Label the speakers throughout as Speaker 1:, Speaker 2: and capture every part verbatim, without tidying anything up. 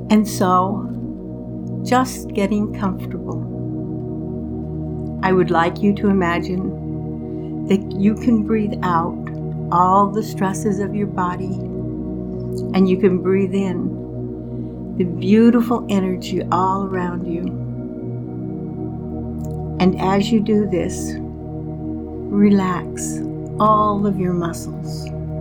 Speaker 1: And so, just getting comfortable, I would like you to imagine that you can breathe out all the stresses of your body, and you can breathe in the beautiful energy all around you. And as you do this, relax all of your muscles.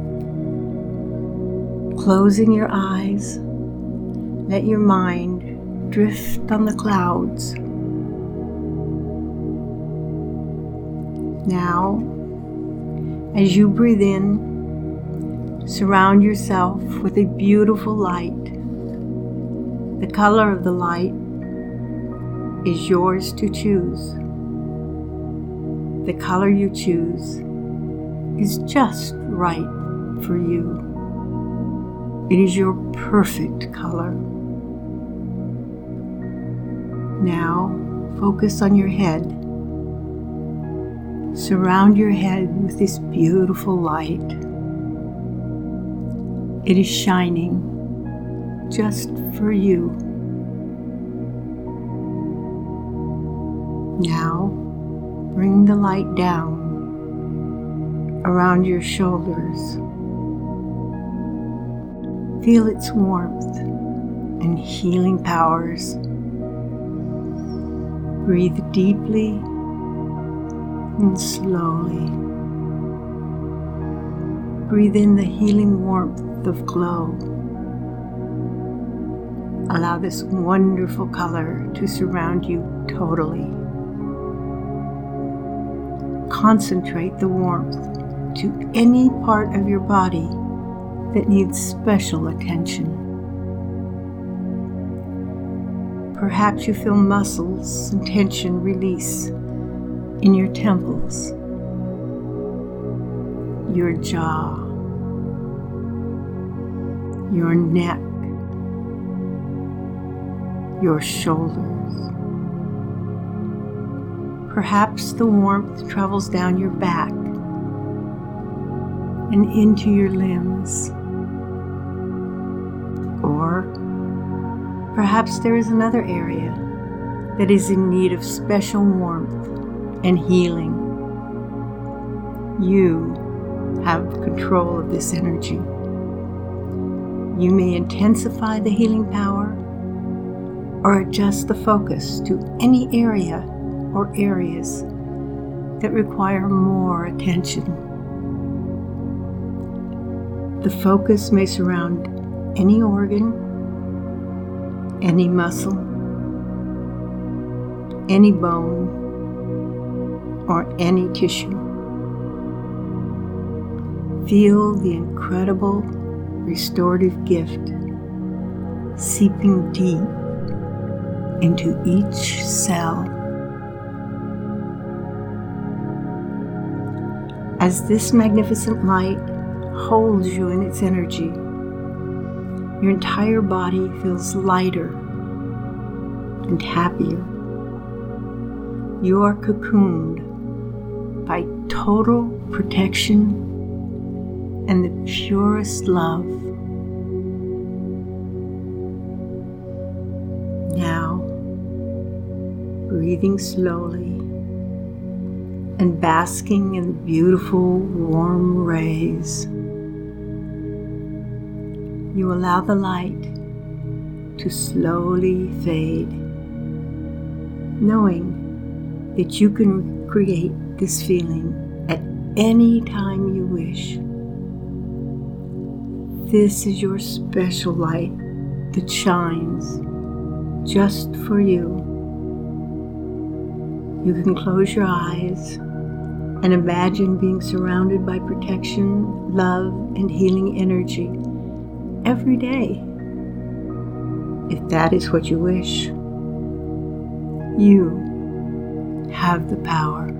Speaker 1: Closing your eyes, let your mind drift on the clouds. Now, as you breathe in, surround yourself with a beautiful light. The color of the light is yours to choose. The color you choose is just right for you. It is your perfect color. Now, focus on your head. Surround your head with this beautiful light. It is shining just for you. Now, bring the light down around your shoulders. Feel its warmth and healing powers. Breathe deeply and slowly. Breathe in the healing warmth of glow. Allow this wonderful color to surround you totally. Concentrate the warmth to any part of your body that needs special attention. Perhaps you feel muscles and tension release in your temples, your jaw, your neck, your shoulders. Perhaps the warmth travels down your back and into your limbs. Or perhaps there is another area that is in need of special warmth and healing. You have control of this energy. You may intensify the healing power or adjust the focus to any area or areas that require more attention. The focus may surround any organ, any muscle, any bone, or any tissue. Feel the incredible restorative gift seeping deep into each cell. As this magnificent light holds you in its energy, your entire body feels lighter and happier. You are cocooned by total protection and the purest love. Now, breathing slowly and basking in the beautiful warm rays, you allow the light to slowly fade, knowing that you can create this feeling at any time you wish. This is your special light that shines just for you. You can close your eyes and imagine being surrounded by protection, love, and healing energy every day. If that is what you wish, you have the power.